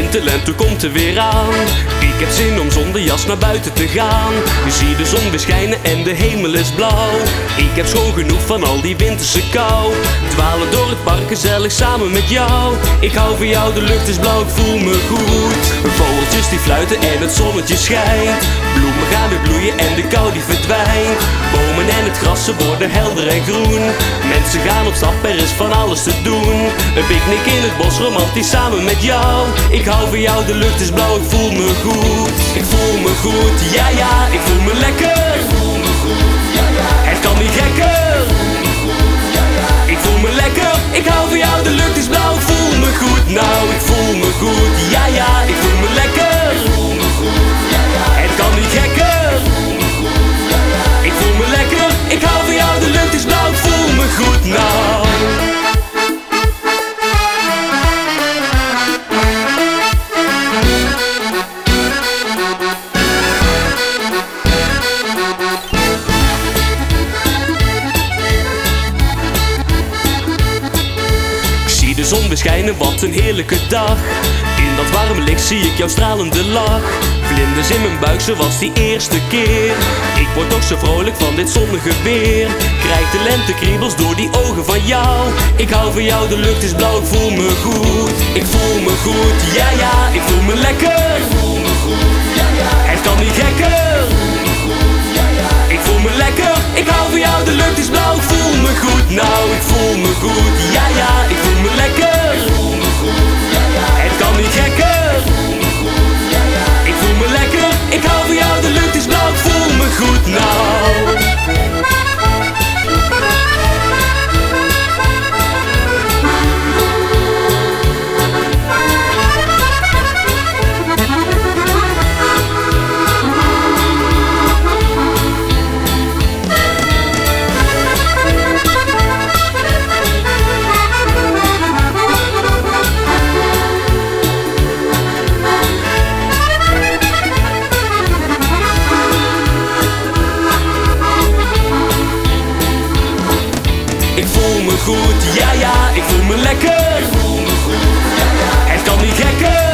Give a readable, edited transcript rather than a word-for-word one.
winterlente komt er weer aan. Ik heb zin om zonder jas naar buiten te gaan. Je ziet de zon beschijnen en de hemel is blauw. Ik heb schoon genoeg van al die winterse kou. Dwalen door het park gezellig samen met jou. Ik hou van jou, de lucht is blauw, ik voel me goed. Vogeltjes die fluiten en het zonnetje schijnt. Bloemen gaan weer bloeien en de kou die verdwijnt. Bomen en het gras, ze worden helder en groen. Mensen gaan op stap, er is van alles te doen. Een picknick in het bos, romantisch samen met jou. Ik hou van jou, de lucht is blauw, ik voel me goed. Ik voel me goed, ja ja, ik voel me lekker. Ik voel me goed, ja ja, het kan niet gekker. Ik voel me lekker, ik hou van jou, de lucht is blauw, ik voel me goed. Nou, ik voel me goed, ja ja, ik voel me lekker. Ik voel me goed, ja ja, het kan niet gekker. Ik voel me lekker, ik hou van jou, de lucht is blauw, ik voel me goed. Nou. De zon beschijnen, wat een heerlijke dag. In dat warme licht zie ik jouw stralende lach. Vlinders in mijn buik zoals die eerste keer. Ik word toch zo vrolijk van dit zonnige weer. Krijg de lentekriebels door die ogen van jou. Ik hou van jou, de lucht is blauw, ik voel me goed. Ik voel me goed, ja ja, ik voel me lekker. Ik voel me goed, ja ja, het kan niet gekker. Ik voel me lekker, ik hou van jou, de lucht is blauw, ik voel me goed. Nou, ik voel me goed, ja ja, ik voel me lekker. Ik voel me goed, ja ja, het kan niet gekker. Ik voel me lekker, ik hou van jou, de lucht is blauw, ik voel me goed. Nou. Ik voel me goed, ja ja, ik voel me lekker. Ik voel me goed, ja ja, het kan niet gekker.